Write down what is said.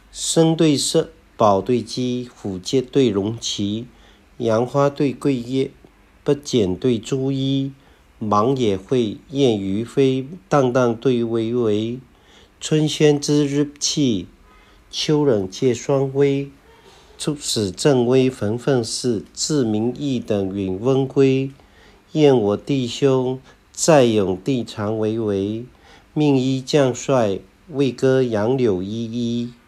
生对色，宝对鸡，虎阶对龙旗，杨花对桂叶，不减对朱衣。忙也会，燕于飞，荡荡对巍巍。春轩之日气，秋冷借霜微。初始正微焚凤事，自明义等允温归。燕我弟兄，在永地常为为。命依将帅，为歌杨柳依依。